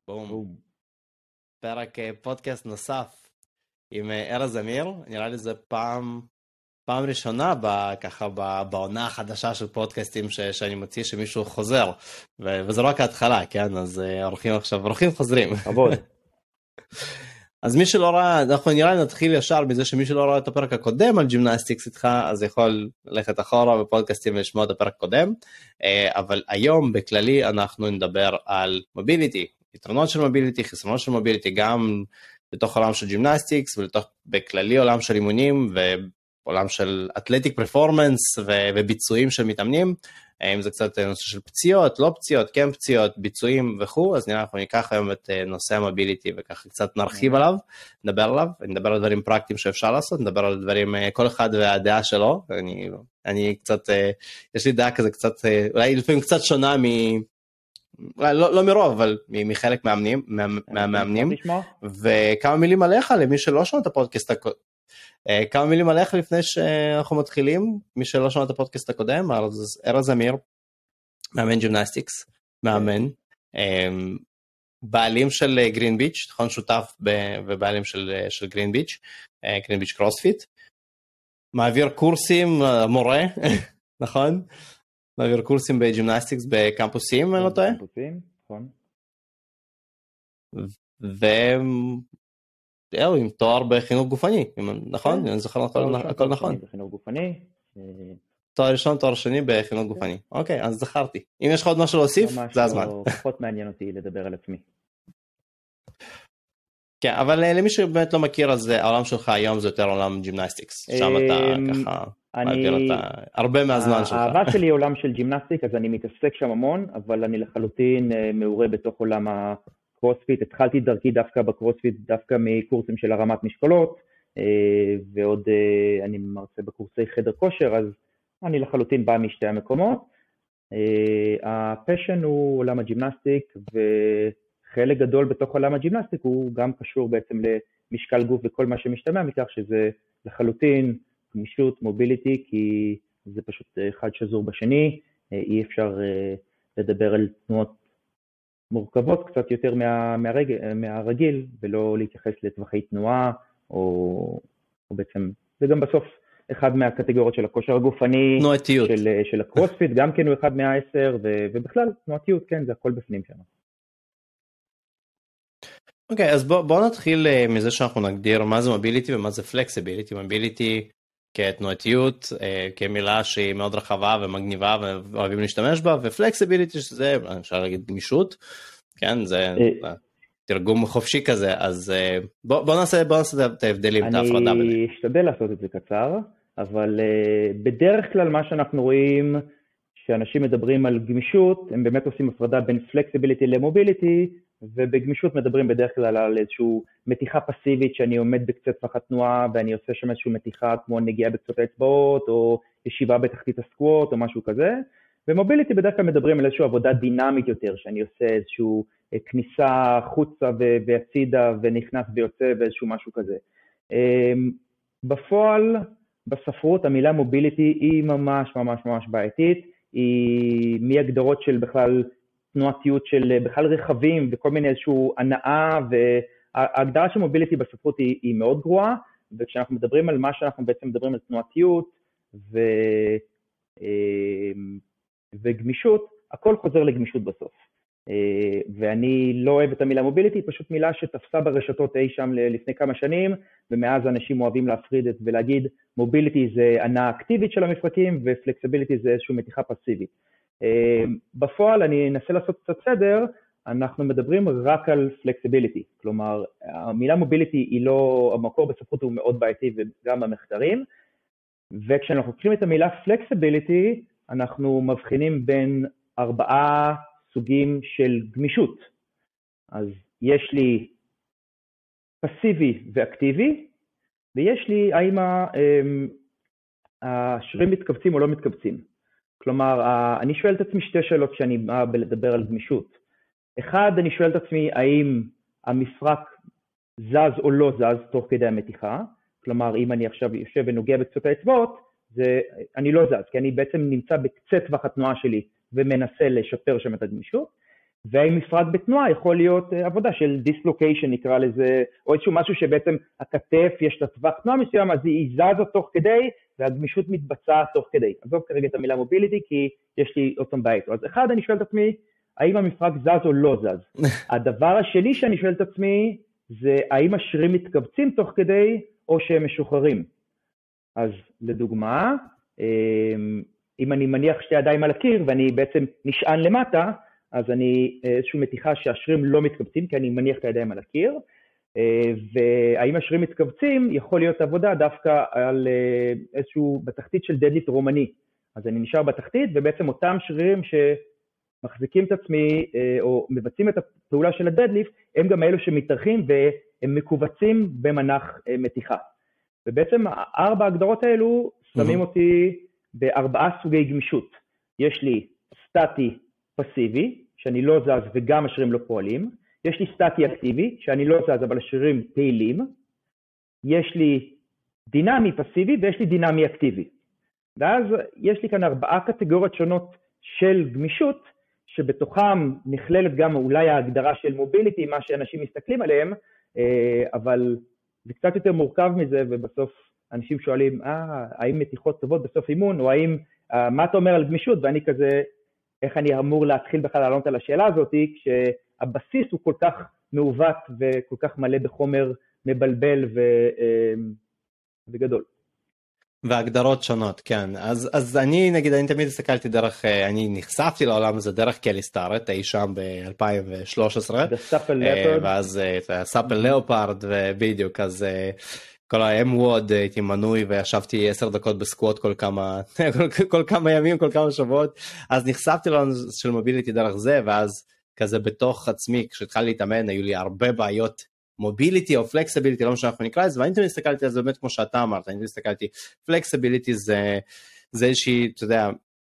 בום. פרק פודקאסט נוסף עם ארז אמיר. נראה לי זה פעם ראשונה ככה בעונה החדשה של פודקאסטים שאני מוציא שמישהו חוזר, וזה רק ההתחלה, כן? אז אורחים חוזרים. עבוד. אז מי שלא ראה, אנחנו נראה לי נתחיל ישר בזה שמי שלא ראה את הפרק הקודם על ג'ימנסטיקס איתך, אז יכול ללכת אחורה בפודקאסטים ולשמוע את הפרק הקודם, אבל היום בכללי אנחנו נדבר על מוביליטי, יתרונות של מוביליטי, חסרונות של מוביליטי, גם בתוך עולם של ג'ימנסטיקס ובכללי עולם של אימונים ועולם של אתלטיק פרפורמנס וביצועים של מתאמנים. אם זה קצת נושא של פציעות, לא פציעות, כן פציעות, ביצועים וכו', אז נראה אנחנו ניקח היום את נושא המוביליטי וככה קצת נרחיב עליו, נדבר על דברים פרקטיים שאפשר לעשות, נדבר על דברים, כל אחד והדעה שלו. אני קצת, יש לי דעה כזה קצת, אולי לפעמים קצת שונה אולי לא מרוב, אבל מחלק מהמאמנים, וכמה מילים עליך למי שלא שומע את הפודקאסט כמה מילים עליך לפני שאנחנו מתחילים. מי שלא שמע את הפודקאסט הקודם, ארז אמיר, מאמן ג'ימנסטיקס, מאמן, בעלים של גרין ביץ', נכון, שותף ובעלים של גרין ביץ' קרוספיט, מעביר קורסים, מורה, נכון? מעביר קורסים בג'ימנסטיקס בקמפוסים, אני לא טועה? קמפוסים, נכון. עם תואר בחינוך גופני, נכון? אני זוכר הכל נכון. בחינוך גופני. תואר ראשון, תואר שני בחינוך גופני. אוקיי, אז זכרתי. אם יש לך עוד משהו להוסיף, זה הזמן. פחות מעניין אותי לדבר על עצמי. כן, אבל למי שבאמת לא מכיר, אז העולם שלך היום זה יותר עולם ג'ימנסטיקס. שם אתה ככה מעביר הרבה מהזמן שלך. האהבה שלי היא עולם של ג'ימנסטיק, אז אני מתעסק שם המון, אבל אני לחלוטין מעורה בתוך עולם קרוספיט. התחלתי דרכי דווקא בקרוספיט, דווקא מקורסים של הרמת משקולות, ועוד אני מרצה בקורסי חדר כושר, אז אני לחלוטין בא משתי המקומות. הפשן הוא עולם הג'ימנסטיק, וחלק גדול בתוך עולם הג'ימנסטיק הוא גם קשור בעצם למשקל גוף וכל מה שמשתמע מכך, שזה לחלוטין גמישות, מוביליטי, כי זה פשוט אחד שזור בשני, אי אפשר לדבר על תנועות מורכבות קצת יותר מהרגיל, ולא להתייחס לטווחי תנועה, או בעצם, זה גם בסוף אחד מהקטגוריות של הכושר הגופני, של הקרוספיט, גם כן הוא אחד מה10, ובכלל, תנועתיות, כן, זה הכל בפנים שם. אוקיי, אז בואו נתחיל מזה שאנחנו נגדיר מה זה מוביליטי ומה זה פלקסיביליטי. מוביליטי כתנועתיות, כמילה שהיא מאוד רחבה ומגניבה ואוהבים להשתמש בה, ופלקסיביליטי שזה, אפשר להגיד גמישות, כן, זה תרגום חופשי כזה, אז בוא נעשה את ההבדלים, את ההפרדה ביניהם. אני אשתדל לעשות את זה קצר, אבל בדרך כלל מה שאנחנו רואים, שאנשים מדברים על גמישות, הם באמת עושים הפרדה בין פלקסיביליטי למוביליטי, ובגמישות מדברים בדרך כלל על איזושהי מתיחה פסיבית, שאני עומד בקצת טווח התנועה, ואני עושה שם איזושהי מתיחה כמו נגיעה בקצות האצבעות, או ישיבה בתחתית הסקווט, או משהו כזה. ומוביליטי בדרך כלל מדברים על איזושהי עבודה דינמית יותר, שאני עושה איזושהי כניסה חוצה והצידה, ונכנס ויוצא ואיזשהו משהו כזה. בפועל, בספרות, המילה מוביליטי היא ממש ממש ממש בעייתית, היא מהגדרות של בכלל תנועתיות של בכלל רכבים וכל מיני איזשהו הנאה, וההגדרה של מוביליטי בספרות היא מאוד גרועה, וכשאנחנו מדברים על מה שאנחנו בעצם מדברים על תנועתיות וגמישות, הכל חוזר לגמישות בסוף. ואני לא אוהב את המילה מוביליטי, פשוט מילה שתפסה ברשתות אי שם לפני כמה שנים, ומאז אנשים אוהבים להפריד ולהגיד מוביליטי זה הנאה אקטיבית של המפרקים, ופלקסיביליטי זה איזושהי מתיחה פסיבית. בפועל אני אנסה לעשות קצת סדר, אנחנו מדברים רק על פלקסיביליטי, כלומר המילה מוביליטי היא לא, המקור בספרות הוא מאוד בעייתי וגם במחקרים, וכשאנחנו לוקחים את המילה פלקסיביליטי, אנחנו מבחינים בין 4 סוגים של גמישות. אז יש לי פסיבי ואקטיבי, ויש לי האם השרירים מתכווצים או לא מתכווצים. כלומר, אני שואל את עצמי 2 שאלות כשאני בא לדבר על גמישות. 1, אני שואל את עצמי האם המפרק זז או לא זז תוך כדי המתיחה. כלומר, אם אני עכשיו יושב ונוגע בקצות האצבעות, אני לא זז, כי אני בעצם נמצא בקצה טווח התנועה שלי ומנסה לשפר שם את הגמישות. והאם מפרק בתנועה יכול להיות עבודה של דיסלוקיישן נקרא לזה, או איזשהו משהו שבעצם הכתף יש לה טווח תנועה מסוים, אז היא זזה תוך כדי, והגמישות מתבצעת תוך כדי. עזוב כרגע את המילה מוביליטי, כי יש לי עוד פעם בעיה. אז אחד, אני שואל את עצמי, האם המפרק זז או לא זז? הדבר השני שאני שואל את עצמי, זה האם השרירים מתכווצים תוך כדי, או שהם משוחררים. אז לדוגמה, אם אני מניח שתי ידיים על הקיר, ואני בעצם נשען למטה, אז אני איזושהי מתיחה שהשרירים לא מתכווצים, כי אני מניח את הידיים על הקיר, והאם השרירים מתכווצים, יכול להיות עבודה דווקא על איזשהו בתחתית של דדליפט רומני. אז אני נשאר בתחתית, ובעצם אותם שרירים שמחזיקים את עצמי, או מבצעים את הפעולה של הדדליפט, הם גם אלו שמתארחים והם מקובצים במנח מתיחה. ובעצם 4 ההגדרות האלו שמים אותי ב4 סוגי גמישות. יש לי סטטי פסיבי, שאני לא זז וגם השרירים לא פועלים. יש לי סטטי אקטיבי, שאני לא זז אבל השרירים פעילים. יש לי דינמי פסיבי ויש לי דינמי אקטיבי. ואז יש לי כאן 4 קטגוריות שונות של גמישות, שבתוכם נכללת גם אולי ההגדרה של מוביליטי, מה שאנשים מסתכלים עליהם, אבל זה קצת יותר מורכב מזה, ובסוף אנשים שואלים, האם מתיחות טובות בסוף אימון, או האם, מה אתה אומר על גמישות? ואני כזה, איך אני אמור להתחיל בכלל לענות על השאלה הזאת, כשהבסיס הוא כל כך מעוות וכל כך מלא בחומר מבלבל וגדול. והגדרות שונות, כן. אז אני, נגיד, אני תמיד הסתכלתי דרך, אני נחשפתי לעולם הזה דרך קלי סטארט, אי שם ב-2013. ואז סאפל לאופרד, ובדיוק, אז כל ה-M-WOD הייתי מנוי, וישבתי 10 דקות בסקווט כל כמה ימים, כל כמה שבועות. אז נחשפתי לעולם של מוביליטי דרך זה, ואז כזה בתוך עצמי, כשהתחלתי להתאמן, היו לי הרבה בעיות מוביליטי או פלקסיביליטי, לא משהו אנחנו נקרא את זה, ואני תמיד הסתכלתי על זה באמת כמו שאתה אמרת, אני תמיד הסתכלתי, פלקסיביליטי זה איזושהי, אתה יודע,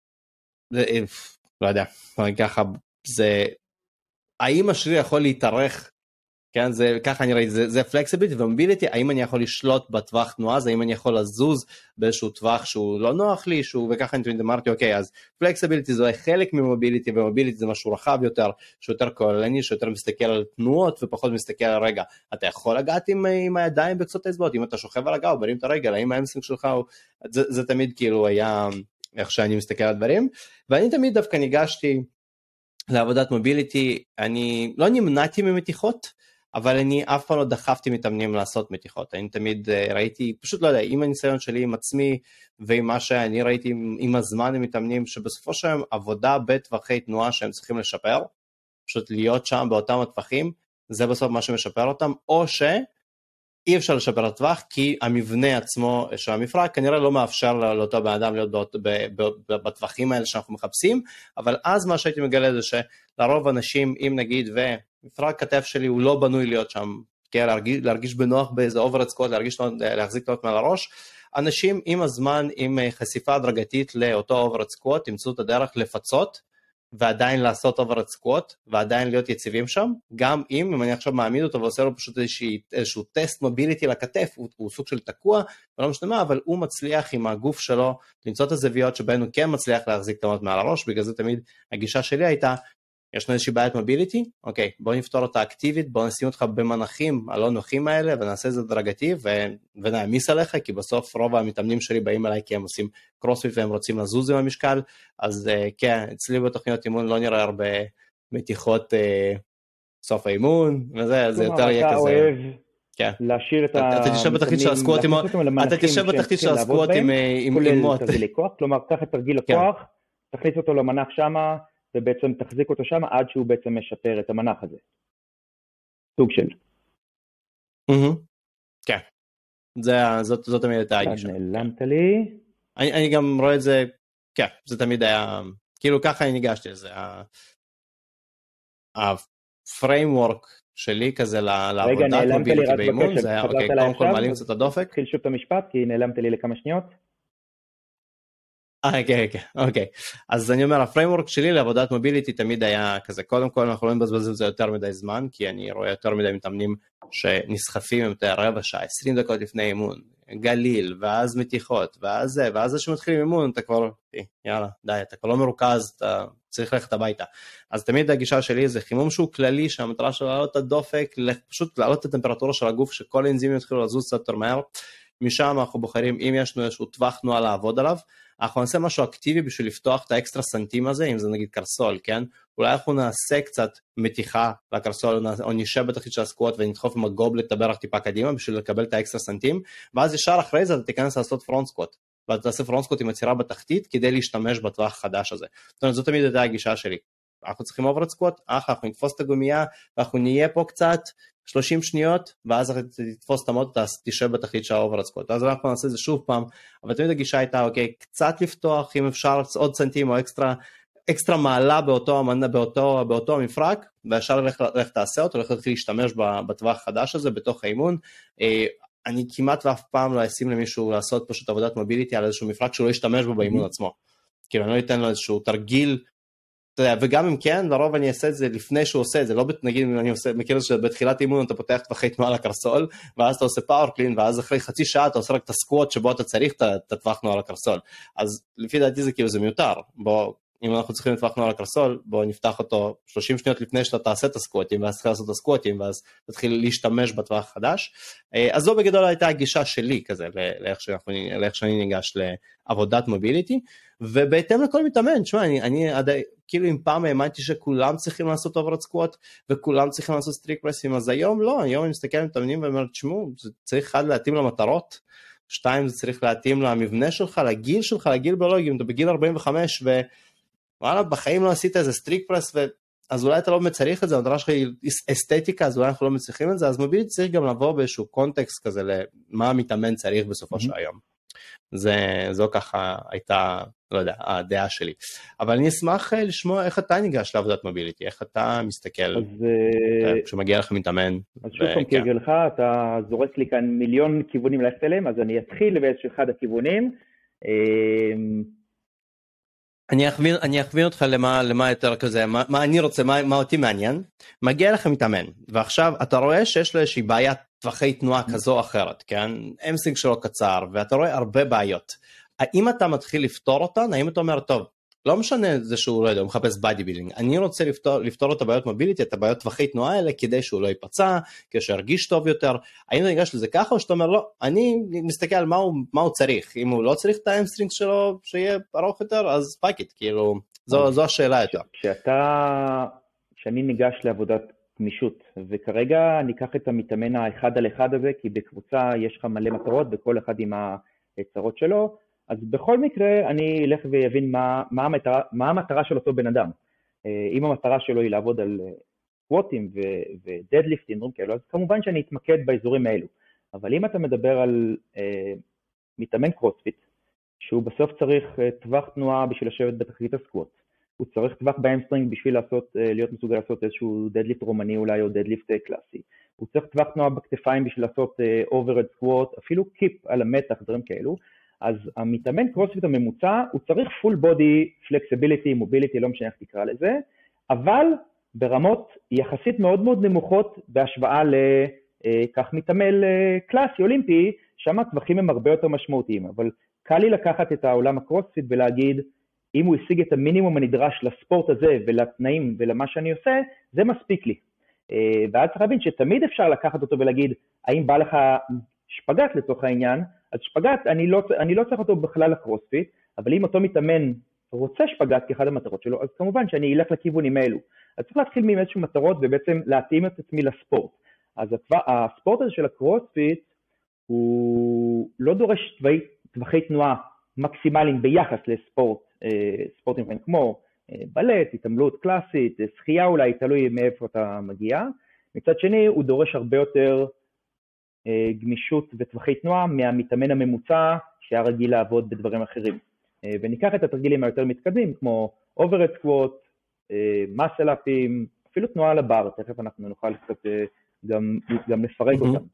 לא יודע, ככה, זה, האם השריר יכול להתארך, כן, זה, ככה אני ראיתי, זה פלקסיביליטי ומוביליטי, האם אני יכול לשלוט בטווח תנועה, זה האם אני יכול לזוז באיזשהו טווח שהוא לא נוח לי, וככה אני תמיד אמרתי, אוקיי, אז פלקסיביליטי זה חלק ממוביליטי, ומוביליטי זה משהו רחב יותר, שיותר כוללני, שיותר מסתכל על תנועות, ופחות מסתכל על רגע, אתה יכול לגעת עם הידיים בקצות האצבעות, אם אתה שוכב על הגב, ברים את הרגל, האם האמסטרינג שלך, זה תמיד כאילו היה, איך שאני מסתכל על דברים, ואני תמיד דווקא ניגשתי לעבודת מוביליטי, אני לא נמנעתי ממתיחות, אבל אני אף פעם לא דחפתי מתאמנים לעשות מתיחות, אני תמיד ראיתי, פשוט לא יודע, עם הניסיון שלי עם עצמי, ועם מה שאני ראיתי עם הזמן עם מתאמנים, שבסופו של עבודה בטווחי תנועה שהם צריכים לשפר, פשוט להיות שם באותם הטווחים, זה בסוף מה שמשפר אותם, או שאי אפשר לשפר את הטווח, כי המבנה עצמו של המפרק, כנראה לא מאפשר לאותו בן אדם להיות בטווחים האלה שאנחנו מחפשים, אבל אז מה שהייתי מגלה זה שלרוב אנשים, אם נגיד מפרק כתף שלי הוא לא בנוי להיות שם, להרגיש בנוח באיזה אוברהד סקוואט, להחזיק תלות מעל הראש, אנשים עם הזמן, עם חשיפה הדרגתית לאותו אוברהד סקוואט, ימצאו את הדרך לפצות, ועדיין לעשות אוברהד סקוואט, ועדיין להיות יציבים שם, גם אם אני עכשיו מעמיד אותו, ועושה לו פשוט איזשהו טסט מוביליטי לכתף, הוא סוג של תקוע, ולא משנה, אבל הוא מצליח עם הגוף שלו, למצוא את הזוויות שבהן הוא כן מצליח להחזיק תלות מעל הראש, בגלל זה תמיד הגישה שלי הייתה, יש לנו איזושהי בעיית מוביליטי, אוקיי, בוא נפתור אותה אקטיבית, בוא נשים אותך במנחים הלא נוחים האלה, ונעשה את זה דרגתי, ונעמיס עליך, כי בסוף רוב המתאמנים שלי באים אליי, כי הם עושים קרוספיט, והם רוצים לזוז עם המשקל, אז כן, אצלי בתוכניות אימון לא נראה הרבה מתיחות סוף האימון, וזה, זה יותר יהיה כזה. להשאיר את אתה תשב בתחתית של הסקווט עם מוט. כלומר, קח את תרגיל הכוח, תכניס אותו למנח שמה, ובעצם תחזיק אותו שם עד שהוא בעצם משפר את המנח הזה. סוג של. כן. זאת תמיד הייתה הגישה. נעלמת לי. אני גם רואה את זה, כן, זה תמיד היה, כאילו ככה אני ניגשתי לזה. הפריימוורק שלי כזה לעבודת מוביליטי באימון, זה היה, אוקיי, קודם כל מעלים קצת הדופק. תתחיל שוב את המשפט, כי נעלמת לי לכמה שניות. אוקיי. אז אני אומר, הפריימוורק שלי לעבודת מוביליטי תמיד היה כזה, קודם כל אנחנו לא מבזבזים את זה יותר מדי זמן, כי אני רואה יותר מדי מתאמנים שנסחפים יותר רבע שעה, 20 דקות לפני אימון, גליל, ואז מתיחות, ואז זה שמתחילים אימון, אתה כבר, יאללה, די, אתה כבר לא מרוכז, אתה צריך ללכת הביתה. אז תמיד הגישה שלי זה חימום שהוא כללי, שהמטרה שלו להעלות את הדופק, פשוט להעלות את הטמפרטורה של הגוף, שכל האנזימים יתחילו לזוז קצת יותר מהר. משם אנחנו בוחרים, אם יש לנו איזשהו טווח תנועה לעבוד עליו, אנחנו נעשה משהו אקטיבי בשביל לפתוח את האקסטרה סנטים הזה, אם זה נגיד קרסול, כן? אולי אנחנו נעשה קצת מתיחה לקרסול, או נשב בתחתית של הסקוואט ונדחוף עם הגובלט את הברך טיפה קדימה, בשביל לקבל את האקסטרה סנטים, ואז ישר אחרי זה אתה תיכנס לעשות פרונט סקוואט, ואתה תעשה פרונט סקוואט עם עצירה בתחתית, כדי להשתמש בטווח החדש הזה. זאת תמיד הייתה הגישה שלי. אנחנו צריכים אוברהד סקוואט, אנחנו נתפוס את הגומייה, ואנחנו נהיה פה קצת 30 שניות, ואז תתפוס את המוט, תשב בתחתית של האוברהד סקוואט. אז אנחנו נעשה את זה שוב פעם, אבל תמיד הגישה הייתה, אוקיי, קצת לפתוח, אם אפשר עוד סנטים או אקסטרה מעלה באותו המפרק, ואפשר ללכת תעשה אותו, ללכת להשתמש בטווח החדש הזה, בתוך האימון. אני כמעט ואף פעם לא אשים למישהו לעשות פשוט עבודת מוביליטי על איזשהו מפרק שהוא לא ישתמש בו באימון עצמו. כאילו אני לא אתן לו איזשהו תרגיל, וגם אם כן, לרוב אני אעשה את זה לפני שהוא עושה את זה, לא נגיד אם אני מכיר שבתחילת אימון אתה פותח טווחי תנועה לקרסול, ואז אתה עושה פאוור קלין, ואז אחרי חצי שעה אתה עושה רק את הסקווט שבו אתה צריך את הטווח תנועה לקרסול. אז לפי דעתי זה כאילו זה מיותר, אם אנחנו צריכים לטווח תנועה לקרסול, בואו נפתח אותו 30 שניות לפני שאתה תעשה את הסקווטים, ואז תתחיל לעשות את הסקווטים, ואז תתחיל להשתמש בטווח החדש. אז זו בגדול הייתה הגישה שלי כזה, לאיך שאני ניגש לעבודת מוביליטי, ובהתאם לכל מתאמן, תשמע, אני כאילו אם פעם האמנתי שכולם צריכים לעשות אוברהד סקווט, וכולם צריכים לעשות סטריק פרסים, אז היום לא, היום אני מסתכל על מתאמנים ואומר, תשמעו, זה צריך אחד להתאים למטרות, 2 זה צריך להתאים למבנה שלך, לגיל שלך, לגיל ביולוגי, אם אתה בגיל 45 וואלה, בחיים לא עשית איזה סטריק פרס, אז אולי אתה לא מצריך את זה, המטרה שלך היא אסתטיקה, אז אולי אנחנו לא מצליחים את זה, אז מוביליטי צריך גם לבוא באיזשהו קונטקסט כזה, למה המתאמן צריך בסופו של היום. זו ככה הייתה, לא יודע, הדעה שלי. אבל אני אשמח לשמוע איך אתה ניגש לעבודת מוביליטי, איך אתה מסתכל, כשמגיע לך מתאמן. אז שוב פעם כהרגלך, אתה זורק לי כאן מיליון כיוונים ללכת אליהם, אז אני אתחיל באיזשהו אחד הכיוונים. אני אכווין אותך למה יותר כזה, מה אני רוצה, מה אותי מעניין. מגיע לך מתאמן, ועכשיו אתה רואה שיש לו איזושהי בעיית טווחי תנועה כזו או אחרת, כן? אמסטינג שלו קצר, ואתה רואה הרבה בעיות. האם אתה מתחיל לפתור אותן? האם אתה אומר, טוב, לא משנה זה שהוא לא יודע, הוא מחפש בדי בילדינג, אני רוצה לפתור את הבעיות מוביליטי, את הבעיות טווחי תנועה האלה, כדי שהוא לא ייפצע, כדי שירגיש טוב יותר. האם אתה ניגש לזה ככה, או שאתה אומר, לא, אני מסתכל על מה הוא צריך, אם הוא לא צריך את האמסטרינג שלו, שיהיה ארוך יותר, אז פאקיט, כאילו, זו השאלה הייתה. כשאני ניגש לעבודת גמישות, וכרגע אני אקח את המתאמן האחד על אחד הזה, כי בקבוצה יש לך מלא מטרות, וכל אחד עם הצרות שלו, אז בכל מקרה אני אלך ויבין מה המטרה של אותו בן אדם. אם המטרה שלו היא לעבוד על סקווטים ודדליפטים, אז כמובן שאני אתמקד באזורים האלו. אבל אם אתה מדבר על מתאמן קרוספיט, שהוא בסוף צריך טווח תנועה בשביל לשבת בתחתית הסקווט, הוא צריך טווח באמסטרינג בשביל להיות מסוגל לעשות איזשהו דדליפט רומני אולי, או דדליפט קלאסי. הוא צריך טווח תנועה בכתפיים בשביל לעשות אוברהד סקווט, אפילו קיפ על המתח, דברים כאלו. אז המתאמן קרוספיט הממוצע, הוא צריך full body flexibility, mobility, לא משנה איך תקרא לזה, אבל ברמות יחסית מאוד מאוד נמוכות בהשוואה לכך מתאמן קלאסי, אולימפי, שם הטווחים הם הרבה יותר משמעותיים, אבל קל לי לקחת את העולם הקרוספיט ולהגיד, אם הוא השיג את המינימום הנדרש לספורט הזה ולתנאים ולמה שאני עושה, זה מספיק לי. ואז צריך להבין שתמיד אפשר לקחת אותו ולהגיד, האם בא לך שפגט לצורך העניין, אז שפגט, אני לא צריך אותו בכלל לקרוספיט, אבל אם אותו מתאמן רוצה שפגט כאחד המטרות שלו, אז כמובן שאני אלך לכיוונים האלו. אז צריך להתחיל מאיזשהו מטרות ובעצם להתאים את עצמי לספורט. אז הספורט הזה של הקרוספיט, הוא לא דורש טווחי תנועה מקסימליים ביחס לספורטים כמו בלט, התעמלות קלאסית, שחייה אולי, תלוי מאיפה אתה מגיע. מצד שני, הוא דורש הרבה יותר גמישות וטווחי תנועה מהמתאמן הממוצע שהיה רגיל לעבוד בדברים אחרים. וניקח את התרגילים היותר מתקדמים, כמו אוברהד סקווט, מסל-אפים, אפילו תנועה על הבר, תכף אנחנו נוכל קצת גם לפרק אותם.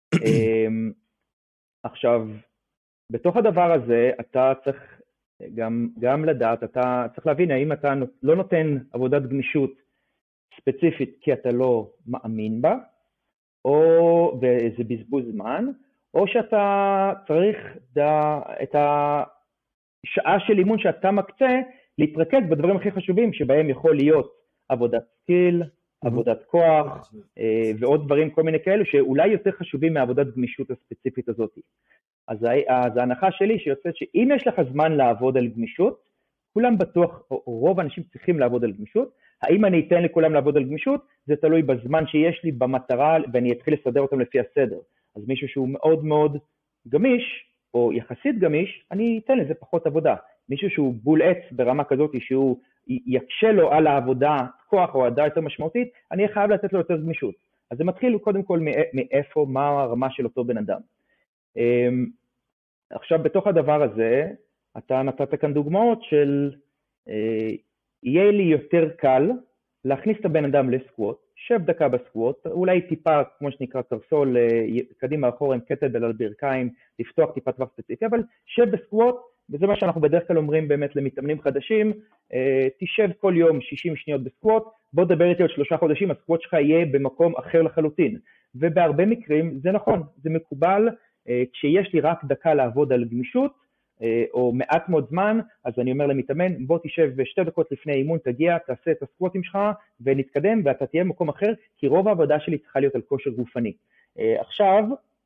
עכשיו, בתוך הדבר הזה, אתה צריך גם לדעת, אתה צריך להבין, האם אתה לא נותן עבודת גמישות ספציפית כי אתה לא מאמין בה, או באיזה בזבוז זמן, או שאתה צריך את השעה של אימון שאתה מקצה להתרכז בדברים הכי חשובים שבהם יכול להיות עבודת סקיל, עבודת כוח ועוד דברים כל מיני כאלו שאולי יותר חשובים מעבודת גמישות הספציפית הזאת. אז ההנחה שלי שיוצאת שאם יש לך זמן לעבוד על גמישות, כולם בטוח, או רוב האנשים צריכים לעבוד על גמישות, האם אני אתן לכולם לעבוד על גמישות? זה תלוי בזמן שיש לי במטרה ואני אתחיל לסדר אותם לפי הסדר. אז מישהו שהוא מאוד מאוד גמיש, או יחסית גמיש, אני אתן לזה פחות עבודה. מישהו שהוא בול עץ ברמה כזאת שהוא יקשה לו על העבודה כוח או עדה יותר משמעותית, אני חייב לתת לו יותר גמישות. אז זה מתחיל קודם כל מאיפה, מה הרמה של אותו בן אדם. עכשיו בתוך הדבר הזה, אתה נתת כאן דוגמאות של יהיה לי יותר קל להכניס את הבן אדם לסקווט, שב דקה בסקווט, אולי טיפה כמו שנקרא קרסול קדימה אחורה עם קטל על ברכיים, לפתוח טיפה טווח ספציפי, אבל שב בסקווט, וזה מה שאנחנו בדרך כלל אומרים באמת למתאמנים חדשים, תשב כל יום 60 שניות בסקווט, בוא דבר איתי עוד 3 חודשים, הסקווט שלך יהיה במקום אחר לחלוטין. ובהרבה מקרים זה נכון, זה מקובל, כשיש לי רק דקה לעבוד על גמישות, או מעט מאוד זמן, אז אני אומר למתאמן, בוא תשב 2 דקות לפני אימון, תגיע, תעשה את הסקווטים שלך, ונתקדם, ואתה תהיה במקום אחר, כי רוב העבודה שלי צריכה להיות על כושר גופני. עכשיו,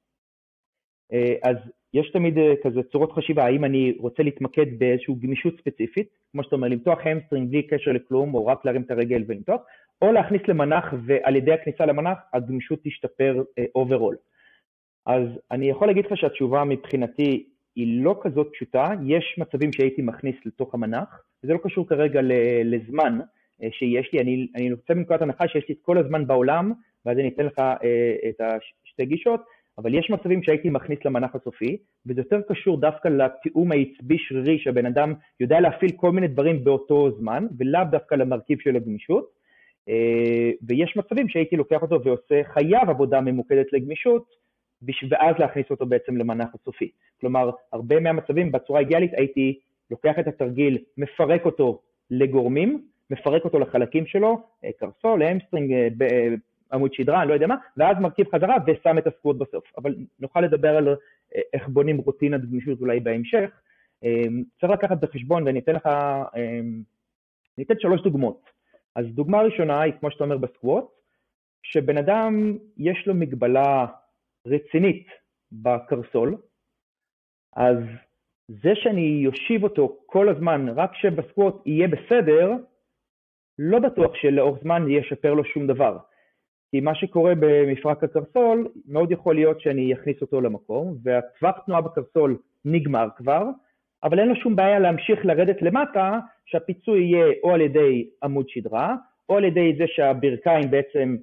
אז יש תמיד כזה צורות חשיבה, האם אני רוצה להתמקד באיזושהי גמישות ספציפית, כמו שאתה אומר, למתוח המסטרינג בלי קשר לכלום, או רק להרים את הרגל ולמתוח, או להכניס למנח, ועל ידי הכניסה למנח, הגמישות תשתפר אוברול. אז אני יכול להגיד לך שהתשובה מבחינתי היא לא כזאת פשוטה, יש מצבים שהייתי מכניס לתוך המנח, וזה לא קשור כרגע לזמן שיש לי, אני רוצה מנקודת הנחה שיש לי את כל הזמן בעולם, ואז אני אתן לך את השתי גישות, אבל יש מצבים שהייתי מכניס למנח הסופי, וזה יותר קשור דווקא לתיאום העצבי שרירי, שהבן אדם יודע להפעיל כל מיני דברים באותו זמן, ולאו דווקא למרכיב של הגמישות, ויש מצבים שהייתי לוקח אותו ועושה חייב עבודה ממוקדת לגמישות, ואז להכניס אותו בעצם למנח הסופי. כלומר, הרבה מהמצבים בצורה אידיאלית הייתי לוקח את התרגיל, מפרק אותו לגורמים, מפרק אותו לחלקים שלו, קרסול, המסטרינג, עמוד שדרה, אני לא יודע מה, ואז מרכיב חזרה ושם את הסקווט בסוף. אבל נוכל לדבר על איך בונים רוטינת גמישות אולי בהמשך. צריך לקחת בחשבון ואני אתן לך, אני אתן 3 דוגמאות. אז דוגמה ראשונה היא, כמו שאתה אומר בסקווט, שבן אדם יש לו מגבלה רצינית בקרסול, אז זה שאני יושיב אותו כל הזמן רק שבסקווט יהיה בסדר, לא בטוח שלאורך זמן ישפר לו שום דבר. כי מה שקורה במפרק הקרסול, מאוד יכול להיות שאני אכניס אותו למקום, והטווח תנועה בקרסול נגמר כבר, אבל אין לו שום בעיה להמשיך לרדת למטה, שהפיצוי יהיה או על ידי עמוד שדרה, או על ידי זה שהברכיים בעצם,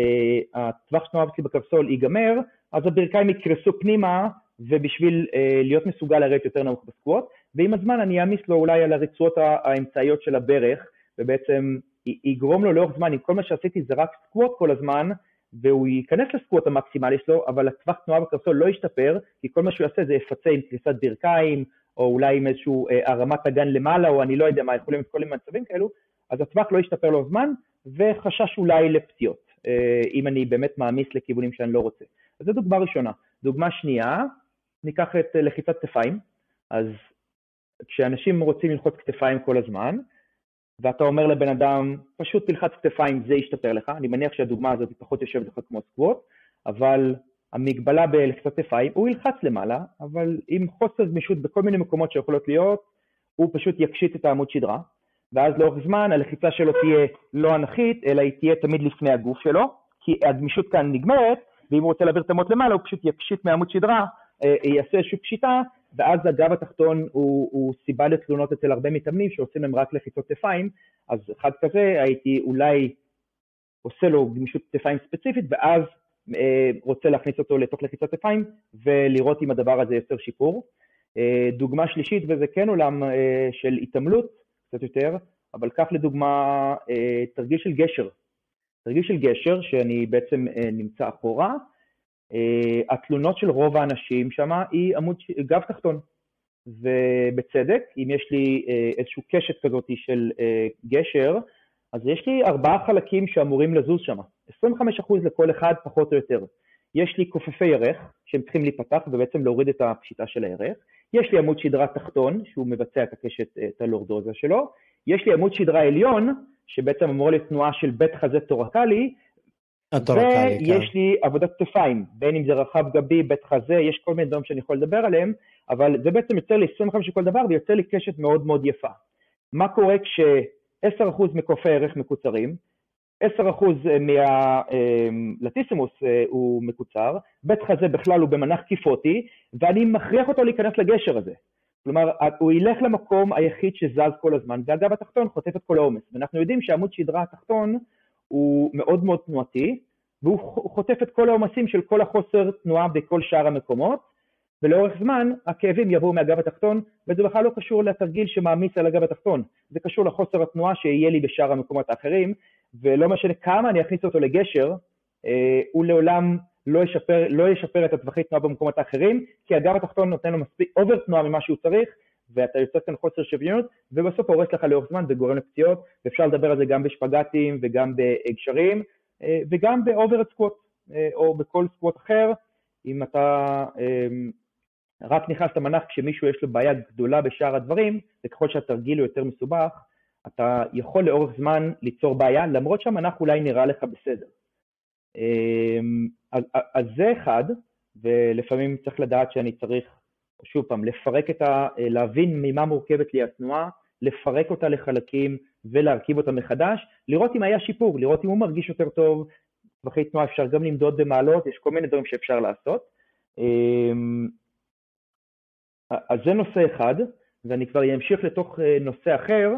הטווח תנועה בקרסול ייגמר, אז הברכיים יקרסו פנימה, ובשביל להיות מסוגל לרדת יותר נמוך בסקווט, ועם הזמן אני אעמיס לו אולי על הרצועות האמצעיות של הברך, ובעצם יגרום לו לאורך זמן, אם כל מה שעשיתי זה רק סקווט כל הזמן, והוא ייכנס לסקווט המקסימלי שלו, אבל הטווח תנועה בקרסול לא ישתפר, כי כל מה שהוא יעשה זה יפצה עם קריסת ברכיים, או אולי עם איזשהו הרמת הגן למעלה, או אני לא יודע מה, יכולים את כל מיני מצבים כאלו, אז הטווח לא ישתפר לו זמן, וחשש אולי לפציעות, אם אני באמת מעמיס לכיוונים שאני לא רוצה. אז זו דוגמה ראשונה. דוגמה שנייה, ניקח את לחיצת כתפיים, אז כשאנשים רוצים ללחוץ כתפיים כל הזמן, ואתה אומר לבן אדם, פשוט תלחץ כתפיים, זה ישתפר לך, אני מניח שהדוגמה הזאת היא פחות יושבת לך כמו סקווט, אבל המגבלה בלחיצת כתפיים, הוא ילחץ למעלה, אבל עם חוסר גמישות בכל מיני מקומות שיכולות להיות, הוא פשוט יקשיט את העמוד שדרה, ואז לאורך זמן הלחיצה שלו תהיה לא אנכית, אלא היא תהיה תמיד לפני הגוף שלו, כי הגמישות כאן נגמרת, ואם הוא רוצה להעביר את המות למעלה, הוא פשוט יקשיט מעמוד שדרה, יעשה איזושהי פשיטה, ואז הגב התחתון הוא סיבה לתלונות אצל הרבה מתאמנים שעושים להם רק לחיצות כתפיים, אז אחד כזה הייתי אולי עושה לו גמישות כתפיים ספציפית, ואז רוצה להכניס אותו לתוך לחיצת כתפיים, ולראות אם הדבר הזה יוצר שיפור. דוגמה שלישית, וזה כן עולם של התעמלות, קצת יותר, אבל כך לדוגמה תרגיל של גשר. תרגיל של גשר שאני בעצם נמצא אחורה, התלונות של רוב האנשים שם היא גב תחתון, ובצדק, אם יש לי איזשהו קשת כזאת של גשר, אז יש לי 4 חלקים שאמורים לזוז שם, 25% לכל אחד פחות או יותר. יש לי כופפי ירך שהם צריכים להיפתח ובעצם להוריד את הפשיטה של הירך, יש לי עמוד שדרה תחתון שהוא מבצע את הקשת, את הלורדוזה שלו, יש לי עמוד שדרה עליון, שבעצם אמור להיות תנועה של בית חזה טורקלי, ויש לי עבודת כתפיים, בין אם זה רחב גבי, בית חזה, יש כל מיני דברים שאני יכול לדבר עליהם, אבל זה בעצם יוצר לי 25 כל דבר, ויוצר לי קשת מאוד מאוד יפה. מה קורה כש10% מקופי ערך מקוצרים, 10% מהלטיסימוס הוא מקוצר, בית חזה בכלל הוא במנח קיפוטי, ואני מכריח אותו להיכנס לגשר הזה. כלומר, הוא ילך למקום היחיד שזז כל הזמן, והגב התחתון חוטף את כל העומס. ואנחנו יודעים שעמוד שדרה התחתון הוא מאוד מאוד תנועתי, והוא חוטף את כל העומסים של כל החוסר תנועה בכל שאר המקומות, ולאורך זמן הכאבים יבואו מהגב התחתון, וזה בכלל לא קשור לתרגיל שמעמיס על הגב התחתון, זה קשור לחוסר התנועה שיהיה לי בשאר המקומות האחרים, ולא משנה כמה אני אכניס אותו לגשר, הוא לעולם לא ישפר את הטווחי תנועה במקומות האחרים, כי הגב התחתון נותן לו מספיק אובר תנועה ממה שהוא צריך, ואתה יוצא כאן חוסר שוויונות, ובסוף הורס לך לאורך זמן וגורם לפציעות, ואפשר לדבר על זה גם בשפגטים וגם בגשרים, וגם באוברהד סקווט, או בכל סקווט אחר, אם אתה רק נכנס למנח כשמישהו יש לו בעיה גדולה בשאר הדברים, וככל שהתרגיל הוא יותר מסובך, אתה יכול לאורך זמן ליצור בעיה, למרות שהמנח אולי נראה לך בסדר. אז זה אחד, ולפעמים צריך לדעת שאני צריך, שוב פעם, להבין ממה מורכבת לי התנועה, לפרק אותה לחלקים ולהרכיב אותה מחדש, לראות אם היה שיפור, לראות אם הוא מרגיש יותר טוב, טווחי תנועה אפשר גם למדוד במעלות, יש כל מיני דברים שאפשר לעשות. אז זה נושא אחד, ואני כבר אמשיך לתוך נושא אחר,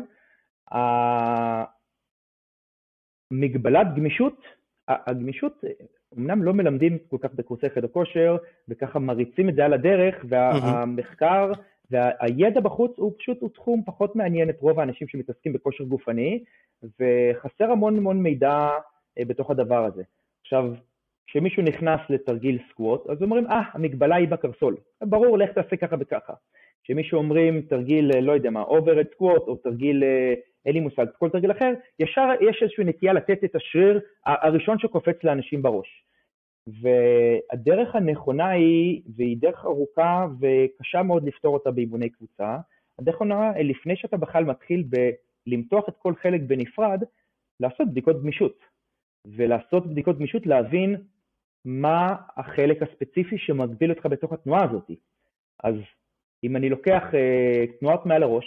מגבלת גמישות, הגמישות, אמנם לא מלמדים כל כך בקורסי חדר כושר, וככה מריצים את זה על הדרך, והמחקר והידע בחוץ הוא פשוט תחום פחות מעניין את רוב האנשים שמתעסקים בכושר גופני, וחסר המון מידע בתוך הדבר הזה. עכשיו, כשמישהו נכנס לתרגיל סקווט, אז אומרים, המגבלה היא בקרסול. ברור, לך תעשה ככה וככה. כשמישהו אומרים תרגיל, לא יודע מה, אוברהד סקווט, או תרגיל, אין לי מושג, כל תרגיל אחר, ישר יש איזושהי נטייה לתת את השריר הראשון שקופץ לאנשים בראש. והדרך הנכונה היא, והיא דרך ארוכה וקשה מאוד לפתור אותה באימוני קבוצה, הדרך הנכונה, לפני שאתה בכלל מתחיל למתוח את כל חלק בנפרד, לעשות בדיקות גמישות. ולעשות בדיקות גמישות, להבין מה החלק הספציפי שמגביל אותך בתוך התנועה הזאת. אז אם אני לוקח תנועות מעל הראש,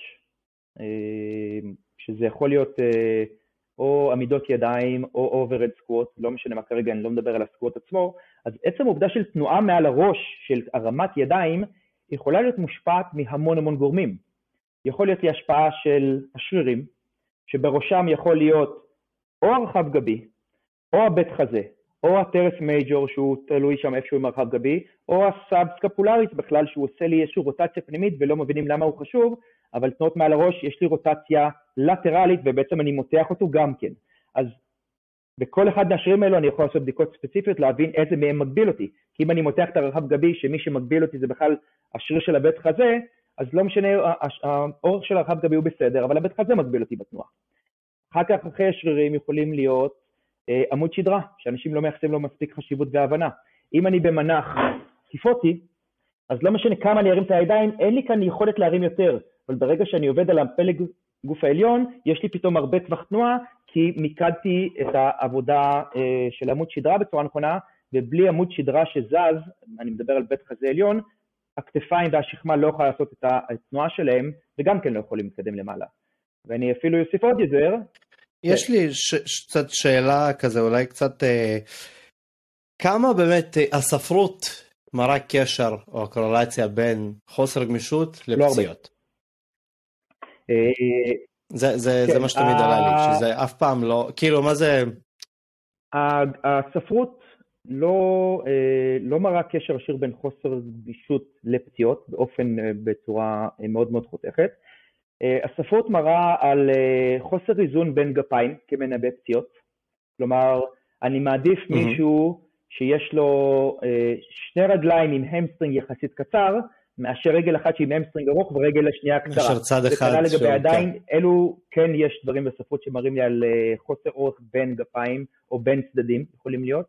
שזה יכול להיות או עמידות ידיים או אוברהד סקווט, לא משנה מה כרגע, אני לא מדבר על הסקווט עצמו, אז עצם העובדה של תנועה מעל הראש, של הרמת ידיים, יכולה להיות מושפעת מהמון גורמים. יכול להיות לי השפעה של השרירים, שבראשם יכול להיות או הרחב גבי, או הבית חזה, או הטרס מייג'ור שהוא תלוי שם איפשהו עם הרחב גבי, או הסאב סקפולריס בכלל שהוא עושה לי איזושהי רוטציה פנימית ולא מבינים למה הוא חשוב, אבל תנועות מעל הראש יש לי רוטציה לטרלית ובעצם אני מותח אותו גם כן. אז בכל אחד מהשרירים האלו אני יכול לעשות בדיקות ספציפיות להבין איזה מהם מגביל אותי. כי אם אני מותח את הרחב גבי שמי שמגביל אותי זה בכלל השריר של הבית חזה, אז לא משנה, האורך של הרחב גבי הוא בסדר, אבל הבית חזה מגביל אותי בתנועה. אחר כך אחרי השרירים יכולים להיות עמוד שדרה, שאנשים לא מייחסים לו מספיק חשיבות והבנה. אם אני במנח קיפוטי, אז לא משנה כמה אני ארים את הידיים, אין לי כאן יכולת להרים יותר, אבל ברגע שאני עובד על הפלג גוף העליון, יש לי פתאום הרבה טווח תנועה, כי מיקדתי את העבודה של עמוד שדרה בצורה נכונה, ובלי עמוד שדרה שזז, אני מדבר על בית חזה עליון, הכתפיים והשכמה לא יכולה לעשות את התנועה שלהם, וגם כן לא יכולים להתקדם למעלה. ואני אפילו יוסיף עוד יותר, יש לי קצת שאלה כזה, אולי קצת, כמה באמת הספרות מראה קשר או קורלציה בין חוסר גמישות לפציעות? זה מה שתמיד עלה לי, שזה אף פעם לא, כאילו מה זה? הספרות לא מראה קשר ישיר בין חוסר גמישות לפציעות, בצורה מאוד חותכת. הספרות מראה על חוסר איזון בין גפיים כמנבא פציעות, כלומר אני מעדיף מישהו שיש לו שני רגליים עם המסטרינג יחסית קצר, מאשר רגל אחת שהיא עם המסטרינג ארוך ורגל השנייה קצרה. מאשר צד אחד. וכנ"ל לגבי הידיים, אלו כן יש דברים בספרות שמראים לי על חוסר אורך בין גפיים או בין צדדים, יכולים להיות.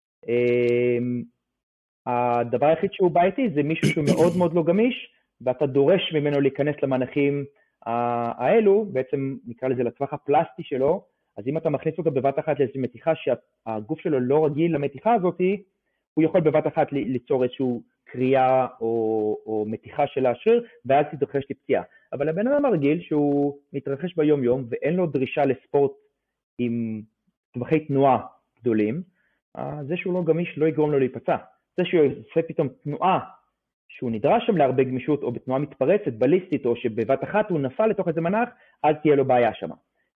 הדבר היחיד שהוא בעייתי זה מישהו שהוא מאוד לא גמיש, ואתה דורש ממנו להיכנס למנחים האלו בעצם נקרא לזה לטווח הפלסטי שלו, אז אם אתה מכניס אותו בבת אחת לאיזו מתיחה שהגוף שלו לא רגיל למתיחה הזאת, הוא יכול בבת אחת ליצור איזשהו קריאה או מתיחה של השריר, ואז תתרחש לי פציעה. אבל הבן אדם הרגיל שהוא מתרחש ביום יום ואין לו דרישה לספורט עם טווחי תנועה גדולים, זה שהוא לא גמיש לא יגרום לו להיפצע. זה שהוא עושה פתאום תנועה שהוא נדרש שם להרבה גמישות, או בתנועה מתפרצת, בליסטית, או שבבת אחת הוא נפל לתוך איזה מנח, אז תהיה לו בעיה שם.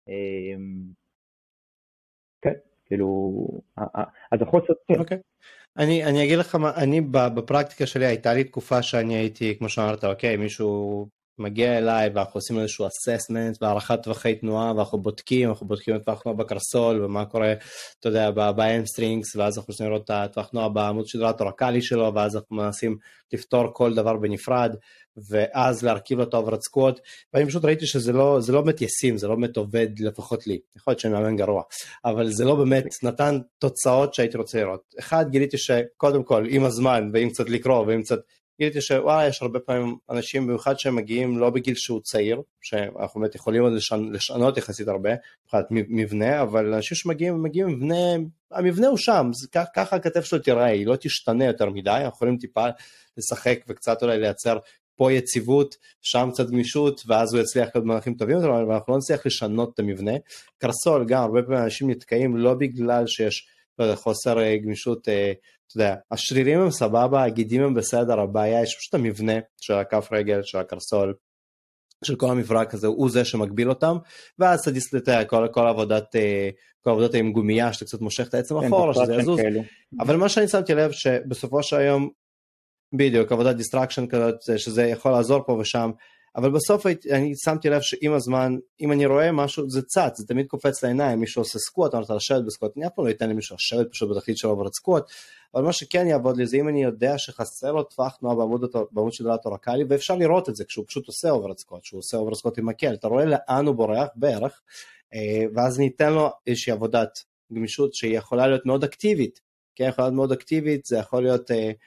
כן, כאילו, אז החוסר... אוקיי. אני אגיד לך מה, אני בפרקטיקה שלי הייתה לי תקופה שאני הייתי, כמו שאמרת, אוקיי, מישהו מגיע אליי ואנחנו עושים איזשהו assessment והערכת טווחי תנועה, ואנחנו בודקים את טווח תנועה בקרסול, ומה קורה, אתה יודע, באמסטרינגס, ואז אנחנו רוצים לראות את הטווח תנועה בעמוד שדרת הרקלי שלו, ואז אנחנו מנסים לפתור כל דבר בנפרד, ואז להרכיב לו את האוברהד סקוואט, ואני פשוט ראיתי שזה לא באמת ישים, זה לא באמת עובד לפחות לי, יכול להיות שאני מאמן גרוע, אבל זה לא באמת נתן תוצאות שהייתי רוצה לראות. אחד, גיליתי שקודם כל, עם הזמן, ועם קצת לקרוא, ועם קצת, גיליתי שוואלה, יש הרבה פעמים אנשים, במיוחד שהם מגיעים לא בגיל שהוא צעיר, שאנחנו באמת יכולים עוד לשנות יחסית הרבה, מבחינת מבנה, אבל אנשים שמגיעים, המבנה הוא שם, ככה הכתף שלו תראה, היא לא תשתנה יותר מדי, אנחנו יכולים טיפה לשחק וקצת אולי לייצר פה יציבות, שם קצת גמישות, ואז הוא יצליח להיות מנחים טובים, אבל אנחנו לא נצליח לשנות את המבנה. קרסול גם, הרבה פעמים אנשים נתקעים לא בגלל שיש חוסר גמישות, אתה יודע, השרירים הם סבבה, הגידים הם בסדר, הבעיה יש פשוט המבנה של הכף רגל, של הקרסול, של כל המברק הזה, הוא זה שמגביל אותם, ואז תדיסלטה כל העבודות עם גומייה, שאתה קצת מושך את העצם אחורה, שזה יזוז. אבל מה שאני שמתי לב, שבסופו של היום, בדיוק, עבודת דיסטרקשן כזאת, שזה יכול לעזור פה ושם, אבל בסוף אני שמתי לב שעם הזמן, אם אני רואה משהו, זה צץ, זה תמיד קופץ לעיניים, מישהו עושה סקוואט, אני רוצה לשבת בסקוואט, אני אף פעם לא ייתן לי מישהו לשבת פשוט בתחתית של אוברהד סקוואט, אבל מה שכן יעבוד לי זה אם אני יודע שחסר לו טווח תנועה בעמוד שדרת הרקלי, ואפשר לראות את זה כשהוא פשוט עושה אוברהד סקוואט, שהוא עושה אוברהד סקוואט עם מקל, אתה רואה לאן הוא בורח בערך, ואז ניתן לו איזושהי עבודת גמישות שהיא יכולה להיות מאוד אקטיבית, כן, יכולה להיות מאוד אקטיבית, זה יכול להיות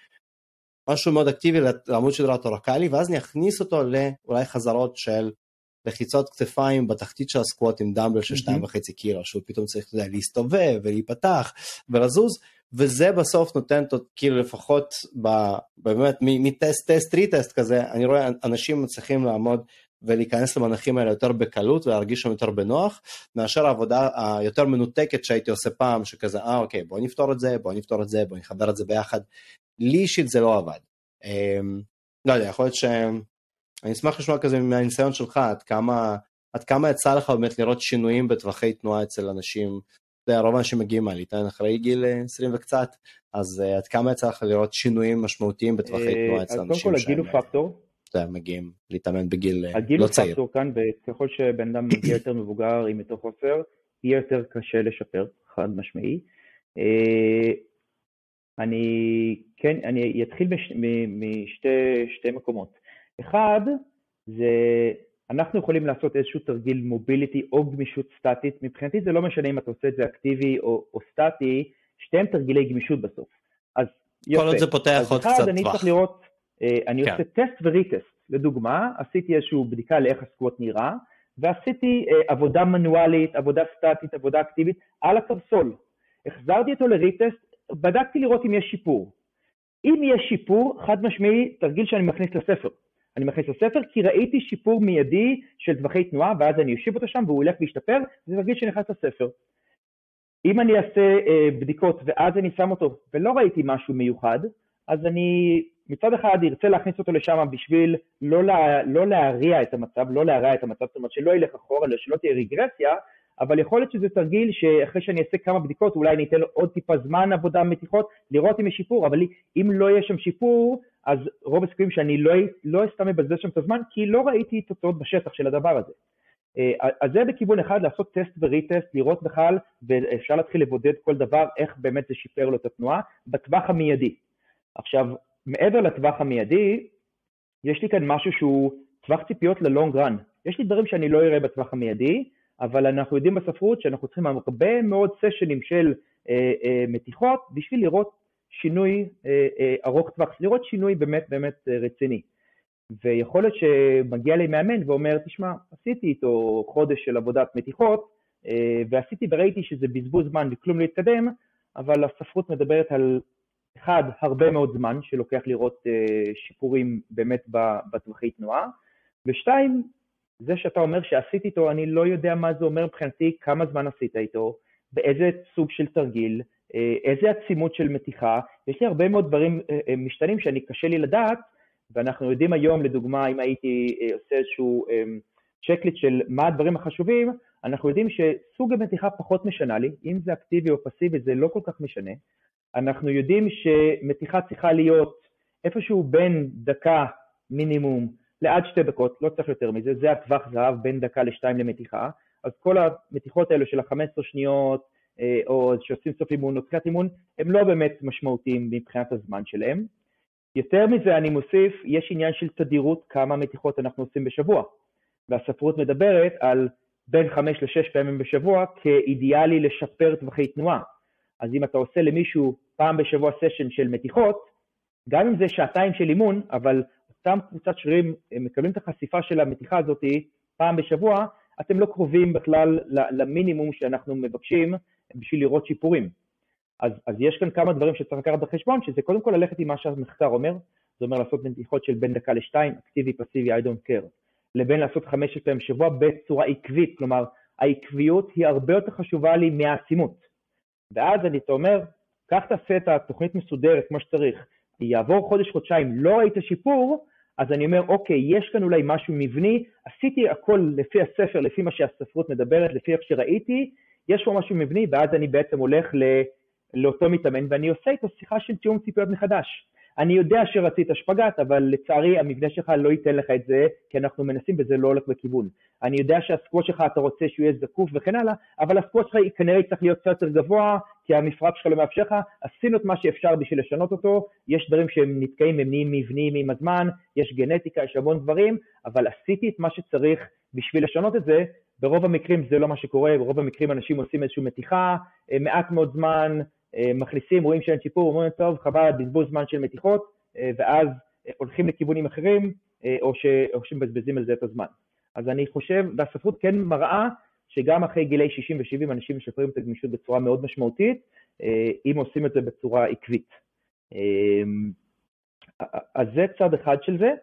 משהו מאוד אקטיבי לעמוד שדרת הרקלי, ואז נכניס אותו לאולי חזרות של לחיצות כתפיים בתחתית של הסקוואט עם דמבל של 2.5 קילו, שהוא פתאום צריך להסתובב ולהיפתח ולזוז, וזה בסוף נותן כאילו לפחות באמת מטסט ריטסט כזה, אני רואה אנשים מצליחים לעמוד ולהיכנס למנחים האלה יותר בקלות ולהרגיש שם יותר בנוח, מאשר העבודה היותר מנותקת שהייתי עושה פעם, שכזה, אוקיי, בוא נפתור את זה, בוא נחבר את זה ביחד, לי אישית זה לא עבד. לא יודע, יכול להיות אני אשמח לשמוע כזה מהניסיון שלך, עד כמה יצא לך באמת לראות שינויים בטווחי תנועה אצל אנשים, רוב האנשים מגיעים מהליטה, אחרי גיל 20 וקצת, אז עד כמה יצא לך לראות שינויים משמעותיים בטווחי תנועה אצל אנשים שהם... אז קודם כל הגיל הוא פקטור. מגיעים להתאמן בגיל לא צעיר. הגיל הוא פקטור כאן, וככל שבן אדם מגיע יותר מבוגר עם יותר חוסר, יהיה יותר קשה לשפר, חד משמעי. אני אתחיל משתי מקומות. אחד, זה אנחנו יכולים לעשות איזשהו תרגיל מוביליטי או גמישות סטטית, מבחינתי זה לא משנה אם אתה עושה את זה אקטיבי או סטטי, שתיהם תרגילי גמישות בסוף. אז יפה. כל עוד זה פותח עוד קצת טווח. אני צריך לראות, אני עושה טסט וריטסט, לדוגמה, עשיתי איזושהי בדיקה לאיך הסקוואט נראה, ועשיתי עבודה מנואלית, עבודה סטטית, עבודה אקטיבית, על הקרסול. החזרתי אותו לריטסט, בדקתי לראות אם יש שיפור. אם יש שיפור, חד משמעי, תרגיל שאני מכניס לספר. אני מכניס לספר כי ראיתי שיפור מיידי של טווחי תנועה, ואז אני אושיב אותו שם והוא הולך וישתפר, זה תרגיל שנכנס לספר. אם אני אעשה בדיקות ואז אני שם אותו ולא ראיתי משהו מיוחד, אז אני מצד אחד ארצה להכניס אותו לשם בשביל לא להריע את המצב, זאת אומרת שלא ילך אחורה, שלא תהיה רגרסיה, אבל יכול להיות שזה תרגיל שאחרי שאני אעשה כמה בדיקות, אולי אני אתן לו עוד טיפה זמן עבודה מתיחות, לראות אם יש שיפור, אבל אם לא יהיה שם שיפור, אז רוב הסיכויים שאני לא אסתם מבזבז שם את הזמן, כי לא ראיתי תוצאות בשטח של הדבר הזה. אז זה בכיוון אחד, לעשות טסט וריטסט, לראות בכלל, ואפשר להתחיל לבודד כל דבר, איך באמת זה שיפר לו את התנועה, בטווח המיידי. עכשיו, מעבר לטווח המיידי, יש לי כאן משהו שהוא טווח ציפיות ללונג רן. יש לי דברים שאני לא אראה בטווח המיידי, אבל אנחנו יודעים בספרות שאנחנו צריכים הרבה מאוד סשנים של מתיחות, בשביל לראות שינוי ארוך טווח, לראות שינוי באמת באמת רציני. ויכול להיות שמגיע לי מאמן ואומר, תשמע, עשיתי איתו חודש של עבודת מתיחות, ועשיתי וראיתי שזה בזבוז זמן וכלום להתקדם, אבל הספרות מדברת על אחד, הרבה מאוד זמן שלוקח לראות שיפורים באמת בטווחי תנועה, ושתיים, זה שאתה אומר שעשיתי איתו, אני לא יודע מה זה אומר מבחינתי, כמה זמן עשית איתו, באיזה סוג של תרגיל, איזה עצימות של מתיחה, יש לי הרבה מאוד דברים משתנים שאני קשה לי לדעת, ואנחנו יודעים היום, לדוגמה, אם הייתי עושה איזשהו צ'קליסט של מה הדברים החשובים, אנחנו יודעים שסוג המתיחה פחות משנה לי, אם זה אקטיבי או פסיבי זה לא כל כך משנה, אנחנו יודעים שמתיחה צריכה להיות איפשהו בין דקה מינימום לעד 2 דקות, לא צריך יותר מזה, זה הטווח זהב בין דקה ל2 למתיחה, אז כל המתיחות האלו של ה-15 שניות, או שעושים סוף אימון או תחילת אימון, הם לא באמת משמעותיים מבחינת הזמן שלהם. יותר מזה אני מוסיף, יש עניין של תדירות כמה מתיחות אנחנו עושים בשבוע, והספרות מדברת על בין 5 ל-6 פעמים בשבוע כאידיאלי לשפר טווחי תנועה. אז אם אתה עושה למישהו פעם בשבוע סשן של מתיחות, גם אם זה 2 שעות של אימון, אבל אותם קבוצת שרירים מקבלים את החשיפה של המתיחה הזאת פעם בשבוע, אתם לא קרובים בכלל למינימום שאנחנו מבקשים בשביל לראות שיפורים. אז יש כאן כמה דברים שצריך לקחת בחשבון, שזה קודם כל ללכת עם מה שהמחקר אומר, זה אומר לעשות מתיחות של בין דקה ל2, אקטיבי, פסיבי, I don't care, לבין לעשות 5 פעמים בשבוע בצורה עקבית, כלומר, העקביות היא הרבה יותר חשובה לי מהעצימות. ואז אני אומר, כך תעשה את התוכנית מסודרת כמו שצריך, יעבור חודש-חודשיים, לא ראית שיפור, אז אני אומר, אוקיי, יש כאן אולי משהו מבני, עשיתי הכל לפי הספר, לפי מה שהספרות מדברת, לפי איך שראיתי, יש פה משהו מבני, ואז אני בעצם הולך לאותו מתאמן, ואני עושה איתו שיחה של תיאום ציפיות מחדש. אני יודע שרצית שפגאט, אבל לצערי המבנה שלך לא ייתן לך את זה, כי אנחנו מנסים וזה לא הולך בכיוון. אני יודע שהסקווט שלך אתה רוצה שהוא יהיה זקוף וכן הלאה, אבל הסקווט שלך כנראה צריך להיות קצת יותר גבוה, כי המפרק שלך לא מאפשר לך, עשינו את מה שאפשר בשביל לשנות אותו, יש דברים שהם נתקעים, הם נהיים מבניים עם הזמן, יש גנטיקה, יש המון דברים, אבל עשיתי את מה שצריך בשביל לשנות את זה, ברוב המקרים זה לא מה שקורה, ברוב המקרים אנשים עושים איזושהי מתיחה, מעט מאוד זמן, מכניסים, רואים שאין שיפור, אומרים טוב, חבל, בזבוז זמן של מתיחות, ואז הולכים לכיוונים אחרים, או שמבזבזים על זה את הזמן. אז אני חושב, והספרות כן מראה, שגם אחרי גילי 60 ו-70 אנשים משפרים את הגמישות בצורה מאוד משמעותית, אם עושים את זה בצורה עקבית. אז זה צד אחד של זה.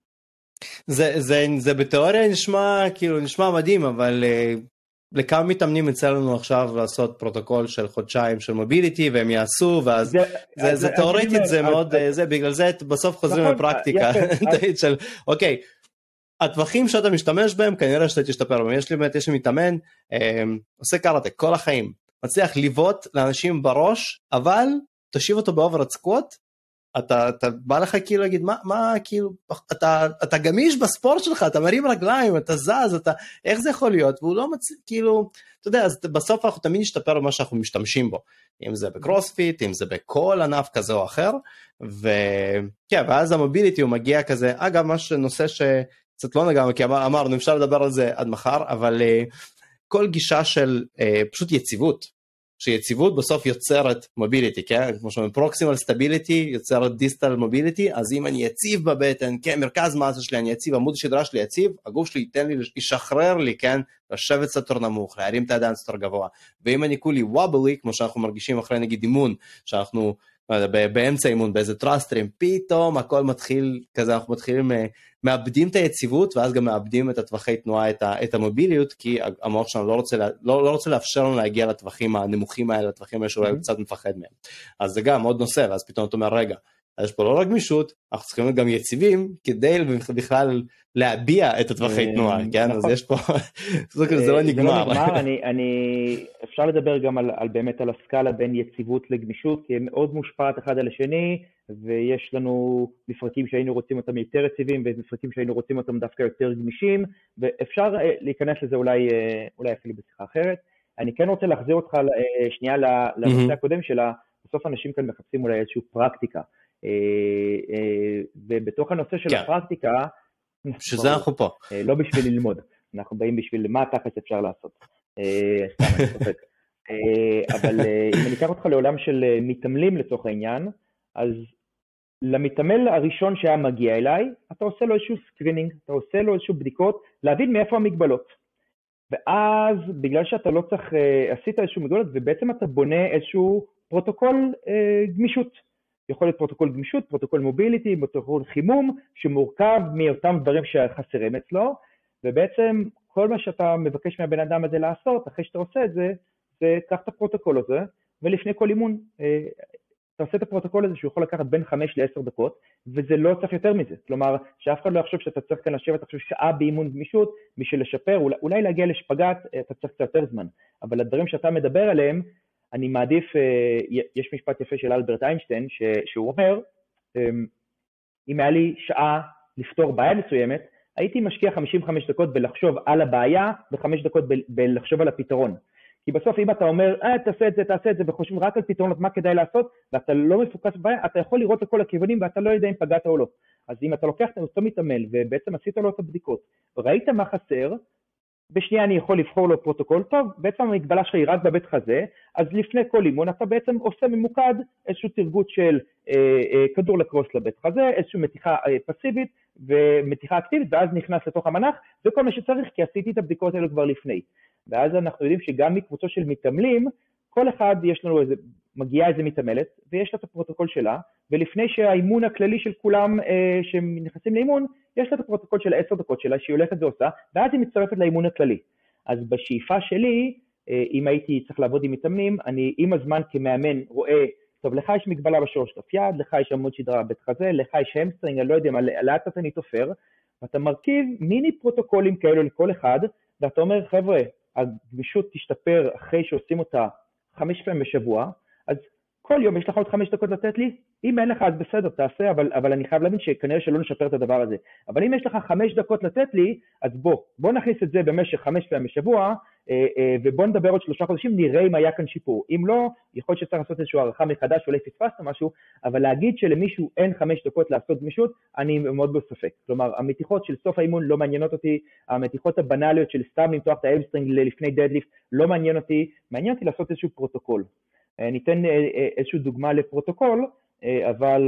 זה בתיאוריה נשמע מדהים, אבל לכמה מתאמנים יצא לנו עכשיו לעשות פרוטוקול של חודשיים של מוביליטי, והם יעשו, ואז זה תיאורטית, זה מאוד, בגלל זה בסוף חוזרים לפרקטיקה, של אוקיי, הטווחים שאתה משתמש בהם, כנראה שאתה תשתפר בהם. יש לי מתאמן, עושה קראטה כל החיים, מצליח ליוות לאנשים בראש, אבל תשיב אותו באוברהד סקווט, אתה בא לך כאילו להגיד, מה כאילו, אתה גמיש בספורט שלך, אתה מרים רגליים, אתה זז, איך זה יכול להיות? והוא לא מצליח, כאילו, אתה יודע, אז בסוף אנחנו תמיד נשתפר במה שאנחנו משתמשים בו, אם זה בקרוספיט, אם זה בכל ענף כזה או אחר, וכן, ואז המוביליטי הוא מגיע כזה, אגב, נושא שקצת לא נגע, כי אמרנו, אפשר לדבר על זה עד מחר, אבל כל גישה של פשוט יציבות, שיציבות בסוף יוצרת מוביליטי, כן? כמו שאומרים, פרוקסימל סטביליטי יוצרת דיסטל מוביליטי, אז אם אני יציב בבטן, כן, מרכז מסה שלי, אני יציב, עמוד השדרה שלי יציב, הגוף שלי ייתן לי, ישחרר לי, כן? לשבת קצת יותר נמוך, להרים את הידיים קצת יותר גבוה, ואם אני כולי וובלי, כמו שאנחנו מרגישים אחרי נגיד אימון, שאנחנו באמצע אימון, באיזה טרסטרים, פתאום הכל מתחיל, כזה אנחנו מתחילים, מאבדים את היציבות, ואז גם מאבדים את הטווחי תנועה, את המוביליות, כי המוח שלנו לא רוצה לאפשר לנו להגיע לטווחים הנמוכים האלה, לטווחים האלה שאולי הוא קצת מפחד מהם. אז זה גם עוד נושא, ואז פתאום אתה אומר, רגע, יש פה לא רק גמישות, אנחנו צריכים להיות גם יציבים, כדי בכלל להביע את הטווחי תנועה, כן? אז יש פה, זה לא נגמר. אפשר לדבר גם באמת על הסקאלה בין יציבות לגמישות, כי הם מאוד מושפעת אחד על השני, ויש לנו מפרקים שהיינו רוצים אותם יותר יציבים, ומפרקים שהיינו רוצים אותם דווקא יותר גמישים, ואפשר להיכנס לזה אולי אפילו בשיחה אחרת. אני כן רוצה להחזיר אותך שנייה לנושא הקודם שלה, בסוף אנשים כאן מחפשים אולי איזושהי פרקטיקה, ובתוך הנושא של הפרקטיקה, שזה אנחנו פה. לא בשביל ללמוד, אנחנו באים בשביל מה תכף אפשר לעשות. אבל אם אני אקח אותך לעולם של מתעמלים לצורך העניין, אז למתאמן הראשון שהיה מגיע אליי, אתה עושה לו איזשהו סקרינינג, אתה עושה לו איזשהו בדיקות, להבין מאיפה המגבלות. ואז בגלל שאתה לא צריך, עשית איזשהו מגבלות, ובעצם אתה בונה איזשהו פרוטוקול גמישות. יכול להיות פרוטוקול גמישות, פרוטוקול מוביליטי, פרוטוקול חימום, שמורכב מאותם דברים שחסרים אצלו, ובעצם כל מה שאתה מבקש מהבן אדם הזה לעשות, אחרי שאתה עושה את זה, זה קח את הפרוטוקול הזה, ולפני כל אימון, אתה עושה את הפרוטוקול הזה שהוא יכול לקחת בין 5 ל-10 דקות, וזה לא צריך יותר מזה. כלומר, שאף אחד לא יחשוב שאתה צריך כאן לשבת עכשיו שעה באימון גמישות, בשביל לשפר, אולי להגיע לשפגת, אתה צריך קצת יותר זמן. אבל הדברים שאתה מדבר עליהם, אני מעדיף, יש משפט יפה של אלברט איינשטיין, שהוא אומר, אם היה לי שעה לפתור בעיה מסוימת, הייתי משקיע 55 דקות בלחשוב על הבעיה, ו5 דקות בלחשוב על הפתרון. כי בסוף אם אתה אומר, תעשה את זה, וחושבים רק על פתרונות מה כדאי לעשות, ואתה לא מפוקס בבעיה, אתה יכול לראות לכל הכיוונים, ואתה לא יודע אם פגעת או לא. אז אם אתה לוקח את אותו מתאמן, ובעצם עשית לו את הבדיקות, וראית מה חסר, בשנייה אני יכול לבחור לו פרוטוקול טוב, בעצם המגבלה שלך היא רק בבית חזה, אז לפני כל אימון אתה בעצם עושה ממוקד איזשהו תרגות של כדור לקרוס לבית חזה, איזושהי מתיחה פסיבית ומתיחה אקטיבית, ואז נכנס לתוך המנח, זה כל מה שצריך, כי עשיתי את הבדיקות האלה כבר לפני. ואז אנחנו יודעים שגם מקבוצות של מתעמלים, כל אחד יש לנו מגיעה איזה מתעמלת, ויש לה את הפרוטוקול שלה, ולפני שהאימון הכללי של כולם שנכנסים לאימון, יש לה את הפרוטוקול של 10 דקות שלה, שהיא הולכת ועושה, ואז היא מצטרפת לאימון הכללי. אז בשאיפה שלי, אם הייתי צריך לעבוד עם מתאמנים, אני עם הזמן כמאמן רואה, טוב, לך יש מגבלה בשורש כף יד, לך יש עמוד שדרה בבית חזה, לך יש המסטרינג, אני לא יודע, לאט אתה נתופר, ואתה מרכיב מיני פרוטוקולים כאלו לכל אחד, ואתה אומר, חבר'ה, הגמישות תשתפר אחרי שעושים אותה 5 פעמים בשבוע, אז כל יום יש לך עוד 5 דקות לתת לי, אם אין לך אז בסדר, תעשה, אבל אני חייב להבין שכנראה שלא נשפר את הדבר הזה. אבל אם יש לך 5 דקות לתת לי, אז בוא נכניס את זה במשך 5 פעמים בשבוע, ובוא נדבר עוד 3 חודשים, נראה אם היה כאן שיפור. אם לא, יכול להיות שצריך לעשות איזושהי הערכה מחדש, אולי פספסת משהו, אבל להגיד שלמישהו אין 5 דקות לעשות גמישות, אני מאוד בספק. כלומר, המתיחות של סוף האימון לא מעניינות אותי, המתיחות הבנאליות של סתם למתוח את האמסטרינג לפני דדליפט לא מעניין אותי, מעניין אותי לעשות איזשהו פרוטוקול. ניתן איזשהו דוגמה לפרוטוקול, אבל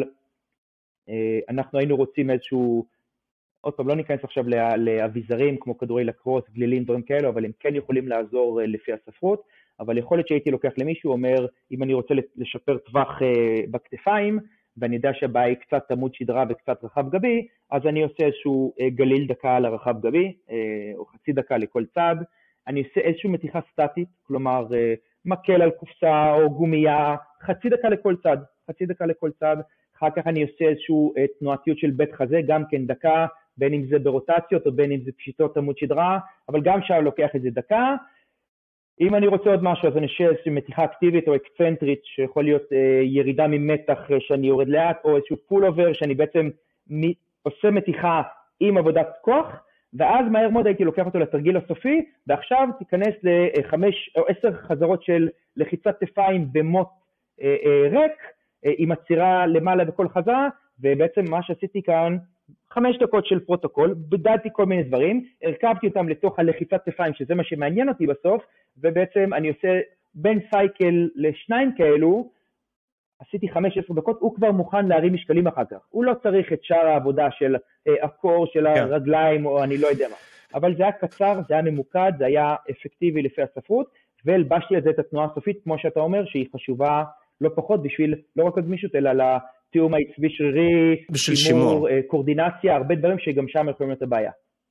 אנחנו היינו רוצים איזשהו, עוד פעם לא ניכנס עכשיו לאביזרים כמו כדורי לקרוס, גלילים, דברים כאלו, אבל הם כן יכולים לעזור לפי הספרות, אבל יכול להיות שהייתי לוקח למישהו, אומר, אם אני רוצה לשפר טווח בכתפיים, ואני יודע שהבעיה היא קצת עמוד שדרה וקצת רחב גבי, אז אני עושה איזשהו גליל דקה על הרחב גבי, או חצי דקה לכל צד, אני עושה איזשהו מתיחה סטטית, כלומר, מקל על קופסה או גומייה, חצי דקה לכל צד, אחר כך אני עושה איזשהו תנועתיות של בית חזה, גם כן דקה, בין אם זה ברוטציות או בין אם זה פשיטות עמוד שדרה, אבל גם שם לוקח את זה דקה. אם אני רוצה עוד משהו, אז אני עושה איזושהי מתיחה אקטיבית או אקצנטרית, שיכול להיות ירידה ממתח שאני יורד לאט, או איזשהו פול אובר, שאני בעצם עושה מתיחה עם עבודת כוח, ואז מהר מאוד הייתי לוקח אותו לתרגיל הסופי, ועכשיו תיכנס ל5 או 10 חזרות של לחיצת כתפיים במוט ריק, עם עצירה למעלה בכל חזה, ובעצם מה שעשיתי כאן, 5 דקות של פרוטוקול, בדלתי כל מיני דברים, הרכבתי אותם לתוך הלחיצת כתפיים, שזה מה שמעניין אותי בסוף, ובעצם אני עושה בין סייקל לשניים כאלו, עשיתי 5-10 דקות, הוא כבר מוכן להרים משקלים אחר כך. הוא לא צריך את שאר העבודה של הקור, של הרגליים, או אני לא יודע מה. אבל זה היה קצר, זה היה ממוקד, זה היה אפקטיבי לפי הספרות, והלבשתי לזה את התנועה הסופית, כמו שאתה אומר, שהיא חשובה לא פחות בשביל, לא רק הגמישות, אלא לתיאום העצבי שרירי, שימור, קורדינציה, הרבה דברים שגם שם יכולים להיות הבעיה.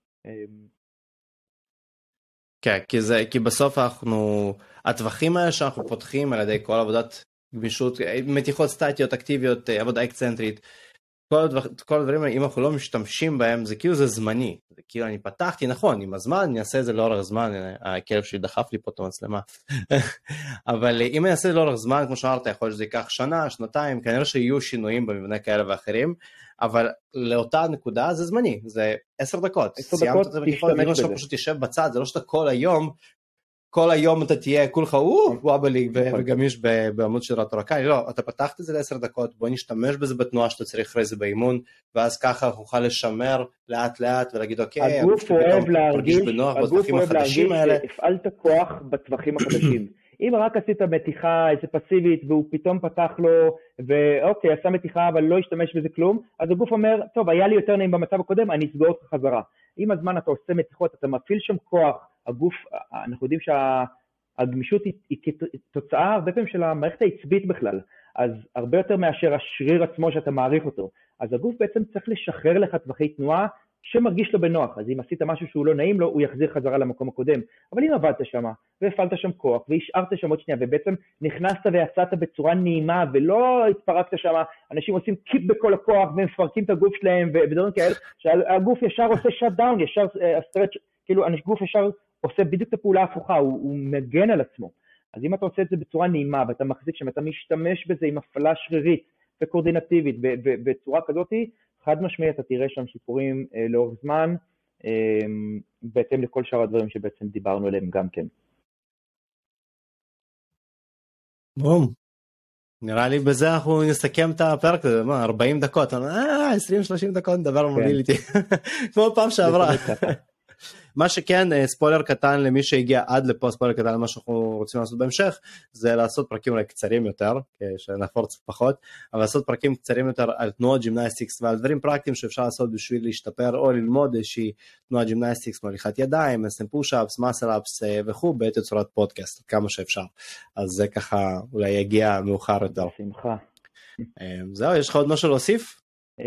כן, כי בסוף הטווחים האלה שאנחנו פותחים על ידי כל עבודת גמישות, מתיחות סטטיות, אקטיביות, עבודה אקצנטרית, כל הדברים האלה, אם אנחנו לא משתמשים בהם, זה כאילו זה זמני, זה כאילו אני פתחתי, נכון, עם הזמן, אני אעשה את זה לאורך זמן, הכלב שלי דחף לי פה את המצלמה, אבל אם אני אעשה את זה לאורך זמן, כמו שאמרת, יכול להיות שזה ייקח שנה, שנתיים, כנראה שיהיו שינויים במבנה כאלה ואחרים, אבל לאותה נקודה זה זמני, זה 10 דקות, סיימת את המתיחות, זה לא שאתה פשוט תשב בצד, זה לא שאתה כל היום אתה תהיה כולך וואבלי וגמיש בעמוד שדרה תורקאי, לא, אתה פתחת את זה ל10 דקות, בוא נשתמש בזה בתנועה שאתה צריך אחרי זה באימון, ואז ככה נוכל לשמר לאט לאט ולהגיד אוקיי, הגוף אוהב להרגיש שהפעלת כוח בטווחים החדשים. אם רק עשית מתיחה איזה פסיבית והוא פתאום פתח לו ואוקיי עשה מתיחה אבל לא השתמש בזה כלום, אז הגוף אומר טוב היה לי יותר נעים במצב הקודם, אני אסגור אותך חזרה. עם הזמן אתה עושה מתיחות, אתה מפעיל שם כוח, הגוף, אנחנו יודעים שהגמישות היא תוצאה הרבה פעמים של המערכת העצבית בכלל, אז הרבה יותר מאשר השריר עצמו שאתה מעריך אותו, אז הגוף בעצם צריך לשחרר לך טווחי תנועה שמרגיש לו בנוח, אז אם עשית משהו שהוא לא נעים לו, הוא יחזיר חזרה למקום הקודם, אבל אם עבדת שם, והפעלת שם כוח, והשארת שם עוד שנייה, ובעצם נכנסת ויצאת בצורה נעימה, ולא התפרקת שם, אנשים עושים קיפ בכל הכוח, ומפרקים את הגוף שלהם, ודברים כאלה, שהגוף ישר עושה shut down, ישר stretch, כאילו הגוף ישר עושה בדיוק את הפעולה ההפוכה, הוא מגן על עצמו, אז אם אתה עושה את זה בצורה נעימה, ואתה מחזיק שם, אתה משתמש בזה עם הפעלה שרירית, וקואורדינטיבית, בצורה כזאת, חד משמעי אתה תראה שם שיפורים לאורך זמן, בהתאם לכל שאר הדברים שבעצם דיברנו עליהם גם כן. בום. נראה לי בזה אנחנו נסכם את הפרק הזה, 40 דקות, 20-30 דקות נדבר מוביליטי, כמו פעם שעברה. מה שכן, ספוילר קטן למי שהגיע עד לפה, ספוילר קטן למה שאנחנו רוצים לעשות בהמשך, זה לעשות פרקים אולי קצרים יותר, שנפורץ פחות, אבל לעשות פרקים קצרים יותר על תנועות ג'ימנסטיקס ועל דברים פרקטיים שאפשר לעשות בשביל להשתפר או ללמוד איזושהי תנועת ג'ימנסטיקס, כמו הליכת ידיים, פוש-אפס, מאסל-אפס וכו' בתצורת פודקאסט, כמה שאפשר. אז זה ככה אולי יגיע מאוחר יותר. שמחה. זהו, יש לך עוד משהו להוסיף?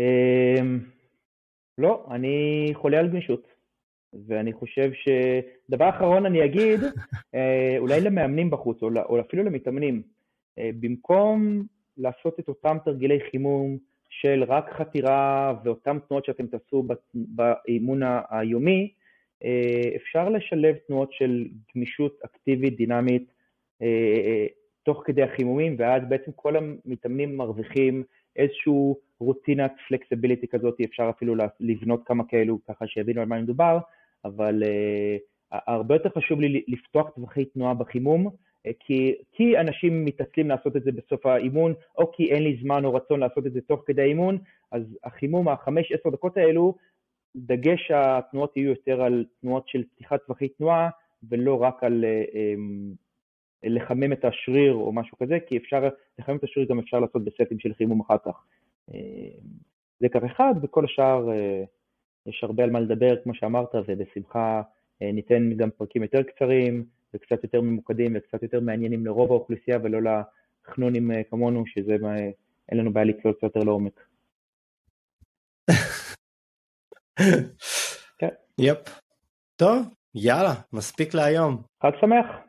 לא, אני חולה על גמישות. ואני חושב שדבר אחרון אני אגיד, אולי למאמנים בחוץ, או אפילו למתאמנים, במקום לעשות את אותם תרגילי חימום של רק חתירה ואותם תנועות שאתם תעשו באימון היומי, אפשר לשלב תנועות של גמישות אקטיבית, דינמית, תוך כדי החימומים, ואז בעצם כל המתאמנים מרוויחים איזשהו רוטינת פלקסיביליטי כזאת, אפשר אפילו לבנות כמה כאלו ככה שיבינו על מה מדובר, אבל הרבה יותר חשוב לי לפתוח טווחי תנועה בחימום, כי אנשים מתעצלים לעשות את זה בסוף האימון, או כי אין לי זמן או רצון לעשות את זה תוך כדי האימון, אז החימום, 5-10 דקות האלו, דגש התנועות יהיו יותר על תנועות של פתיחת טווחי תנועה, ולא רק על לחמם את השריר או משהו כזה, כי אפשר לחמם את השריר גם אפשר לעשות בסטים של חימום אחר כך. זה כך אחד, וכל השאר יש הרבה על מה לדבר, כמו שאמרת, ובשמחה ניתן גם פרקים יותר קצרים, וקצת יותר ממוקדים, וקצת יותר מעניינים לרוב האוכלוסייה, ולא לחנונים כמונו, שזה אין לנו בעיה לצלול קצת יותר לעומק. יפ. טוב, יאללה, מספיק להיום. חג שמח.